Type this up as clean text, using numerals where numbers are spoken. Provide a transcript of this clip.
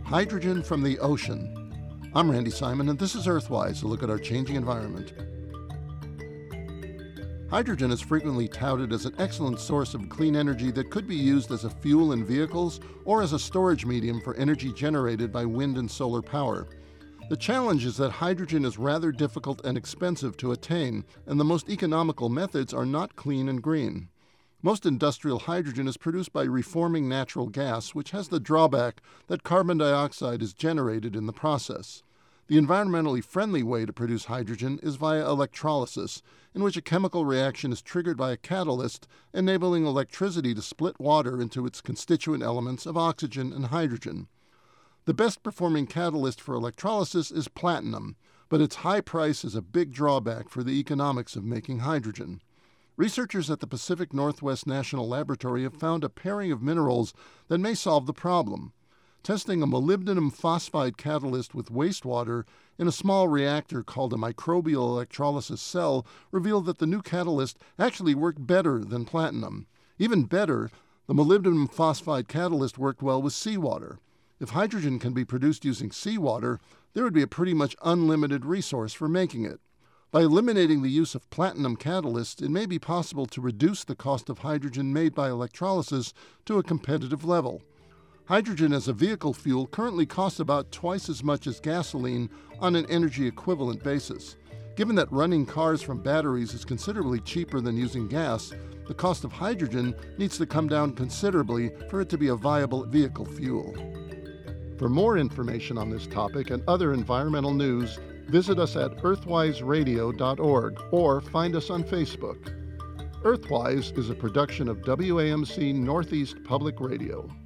Hydrogen from the ocean. I'm Randy Simon, and this is Earthwise, a look at our changing environment. Hydrogen is frequently touted as an excellent source of clean energy that could be used as a fuel in vehicles or as a storage medium for energy generated by wind and solar power. The challenge is that hydrogen is rather difficult and expensive to attain, and the most economical methods are not clean and green. Most industrial hydrogen is produced by reforming natural gas, which has the drawback that carbon dioxide is generated in the process. The environmentally friendly way to produce hydrogen is via electrolysis, in which a chemical reaction is triggered by a catalyst, enabling electricity to split water into its constituent elements of oxygen and hydrogen. The best performing catalyst for electrolysis is platinum, but its high price is a big drawback for the economics of making hydrogen. Researchers at the Pacific Northwest National Laboratory have found a pairing of minerals that may solve the problem. Testing a molybdenum phosphide catalyst with wastewater in a small reactor called a microbial electrolysis cell revealed that the new catalyst actually worked better than platinum. Even better, the molybdenum phosphide catalyst worked well with seawater. If hydrogen can be produced using seawater, there would be a pretty much unlimited resource for making it. By eliminating the use of platinum catalysts, it may be possible to reduce the cost of hydrogen made by electrolysis to a competitive level. Hydrogen as a vehicle fuel currently costs about twice as much as gasoline on an energy equivalent basis. Given that running cars from batteries is considerably cheaper than using gas, the cost of hydrogen needs to come down considerably for it to be a viable vehicle fuel. For more information on this topic and other environmental news, visit us at earthwiseradio.org or find us on Facebook. Earthwise is a production of WAMC Northeast Public Radio.